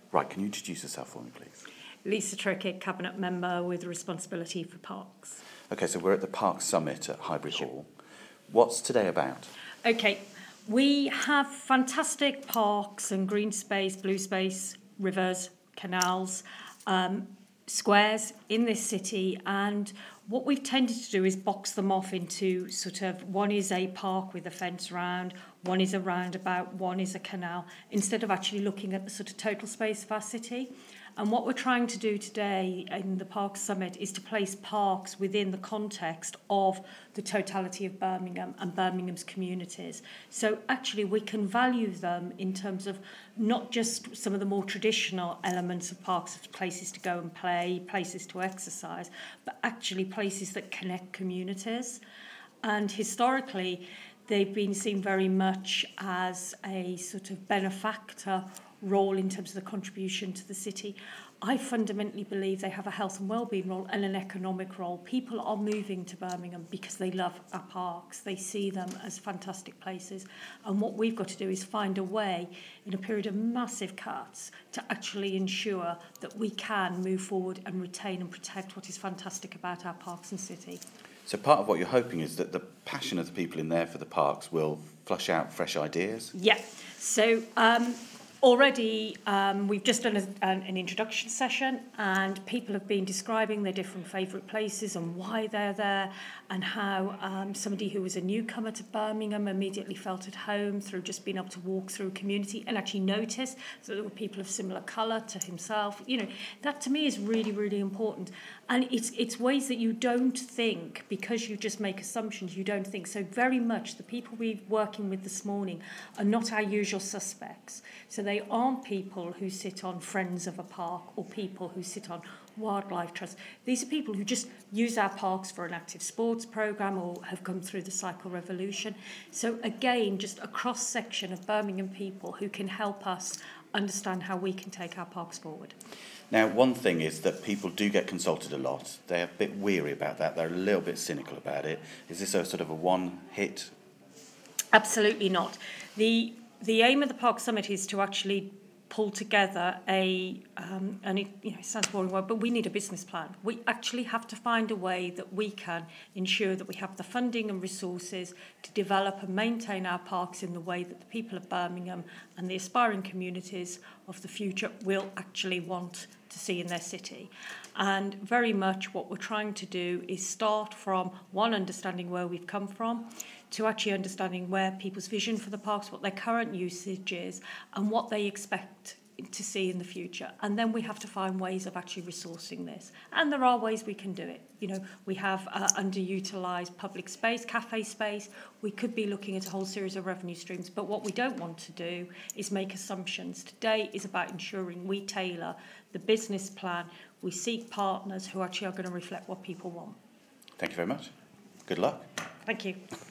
Right, can you introduce yourself for me, please? Lisa Trickett, Cabinet Member with responsibility for parks. Okay, so we're at the Park Summit at Highbury Hall. What's today about? Okay, we have fantastic parks and green space, blue space, rivers, canals, squares in this city, and what we've tended to do is box them off into sort of, one is a park with a fence around, one is a roundabout, one is a canal, instead of actually looking at the sort of total space of our city. And what we're trying to do today in the Park Summit is to place parks within the context of the totality of Birmingham and Birmingham's communities. So actually we can value them in terms of not just some of the more traditional elements of parks, places to go and play, places to exercise, but actually places that connect communities. And historically, they've been seen very much as a sort of benefactor role in terms of the contribution to the city. I fundamentally believe they have a health and wellbeing role and an economic role. People are moving to Birmingham because they love our parks. They see them as fantastic places. And what we've got to do is find a way, in a period of massive cuts, to actually ensure that we can move forward and retain and protect what is fantastic about our parks and city. So part of what you're hoping is that the passion of the people in there for the parks will flush out fresh ideas? Yeah. So already we've just done an introduction session, and people have been describing their different favourite places and why they're there, and how somebody who was a newcomer to Birmingham immediately felt at home through just being able to walk through a community and actually notice that there were people of similar colour to himself. You know, that to me is really, really important. And it's ways that you don't think, because you just make assumptions, you don't think. So very much the people we're working with this morning are not our usual suspects. So they aren't people who sit on Friends of a Park or people who sit on Wildlife Trust. These are people who just use our parks for an active sports programme or have come through the cycle revolution. So again, just a cross-section of Birmingham people who can help us understand how we can take our parks forward. Now, one thing is that people do get consulted a lot. They're a bit weary about that. They're a little bit cynical about it. Is this a sort of a one-hit? Absolutely not. The aim of the Park Summit is to actually pull together and it sounds boring word, but we need a business plan. We actually have to find a way that we can ensure that we have the funding and resources to develop and maintain our parks in the way that the people of Birmingham and the aspiring communities of the future will actually want to see in their city. And very much what we're trying to do is start from one, understanding where we've come from, to actually understanding where people's vision for the parks, what their current usage is, and what they expect to see in the future. And then we have to find ways of actually resourcing this. And there are ways we can do it. You know, we have underutilised public space, cafe space. We could be looking at a whole series of revenue streams. But what we don't want to do is make assumptions. Today is about ensuring we tailor the business plan. We seek partners who actually are going to reflect what people want. Thank you very much. Good luck. Thank you.